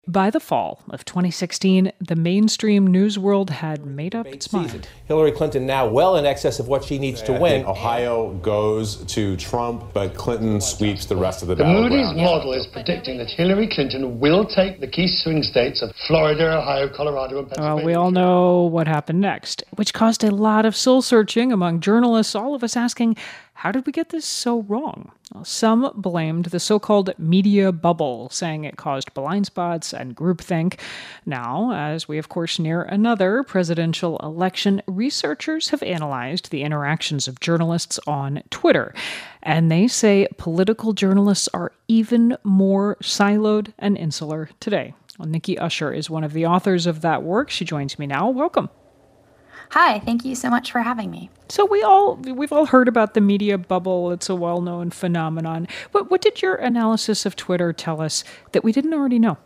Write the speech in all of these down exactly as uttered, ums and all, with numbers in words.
By the fall of twenty sixteen, the mainstream news world had made up its mind. Hillary Clinton now well in excess of what she needs to win. Ohio goes to Trump, but Clinton sweeps the rest of the The battleground. Moody's model is predicting that Hillary Clinton will take the key swing states of Florida, Ohio, Colorado, and Pennsylvania. Well, we all know what happened next, which caused a lot of soul searching among journalists, all of us asking, how did we get this so wrong? Well, some blamed the so-called media bubble, saying it caused blind spots and groupthink. Now, as we of course near another presidential election, researchers have analyzed the interactions of journalists on Twitter. And they say political journalists are even more siloed and insular today. Well, Nikki Usher is one of the authors of that work. She joins me now. Welcome. Hi, thank you so much for having me. So we all we've all heard about the media bubble. It's a well-known phenomenon. But what did your analysis of Twitter tell us that we didn't already know?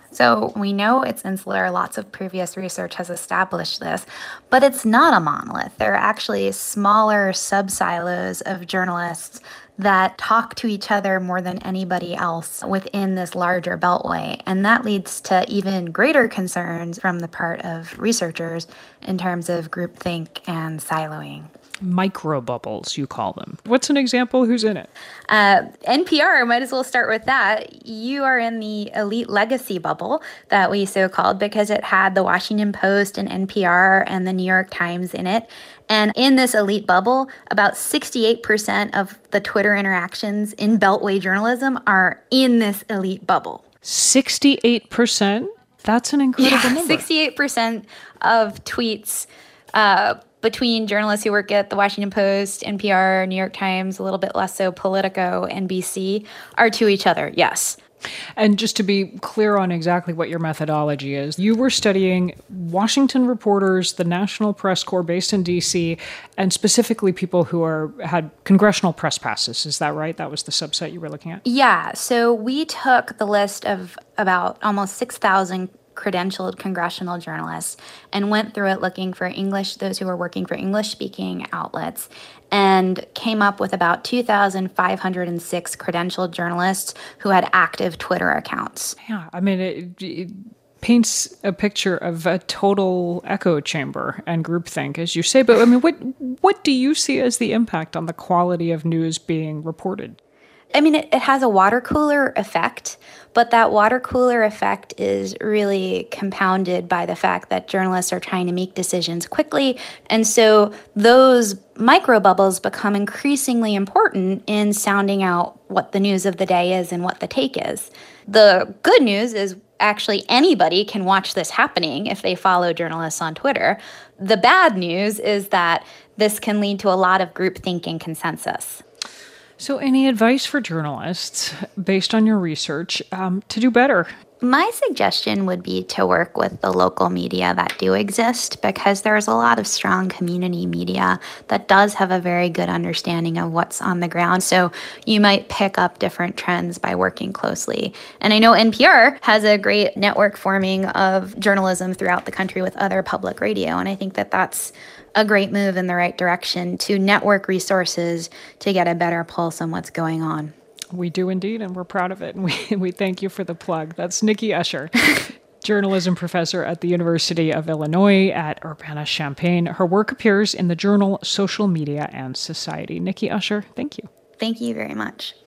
So we know it's insular. Lots of previous research has established this, but it's not a monolith. There are actually smaller sub-silos of journalists that talk to each other more than anybody else within this larger beltway. And that leads to even greater concerns from the part of researchers in terms of groupthink and siloing. Microbubbles, you call them. What's an example? Who's in it? Uh, N P R, might as well start with that. You are in the elite legacy bubble that we so called because it had the Washington Post and N P R and the New York Times in it. And in this elite bubble, about sixty-eight percent of the Twitter interactions in Beltway journalism are in this elite bubble. sixty-eight percent? That's an incredible yeah, number. sixty-eight percent of tweets uh, between journalists who work at the Washington Post, N P R, New York Times, a little bit less so Politico, N B C, are to each other, yes. And just to be clear on exactly what your methodology is, you were studying Washington reporters, the National Press Corps based in D C, and specifically people who are had congressional press passes. Is that right? That was the subset you were looking at? Yeah. So we took the list of about almost six thousand credentialed congressional journalists and went through it looking for English, those who were working for English-speaking outlets, and came up with about two thousand five hundred six credentialed journalists who had active Twitter accounts. Yeah, I mean, it, it paints a picture of a total echo chamber and groupthink, as you say. But I mean, what what do you see as the impact on the quality of news being reported? I mean, it, it has a water cooler effect, but that water cooler effect is really compounded by the fact that journalists are trying to make decisions quickly. And so those micro bubbles become increasingly important in sounding out what the news of the day is and what the take is. The good news is actually anybody can watch this happening if they follow journalists on Twitter. The bad news is that this can lead to a lot of groupthink and consensus. So any advice for journalists, based on your research, um, to do better? My suggestion would be to work with the local media that do exist, because there's a lot of strong community media that does have a very good understanding of what's on the ground. So you might pick up different trends by working closely. And I know N P R has a great network forming of journalism throughout the country with other public radio. And I think that that's a great move in the right direction to network resources to get a better pulse on what's going on. We do indeed, and we're proud of it. And we, we thank you for the plug. That's Nikki Usher, journalism professor at the University of Illinois at Urbana-Champaign. Her work appears in the journal Social Media and Society. Nikki Usher, thank you. Thank you very much.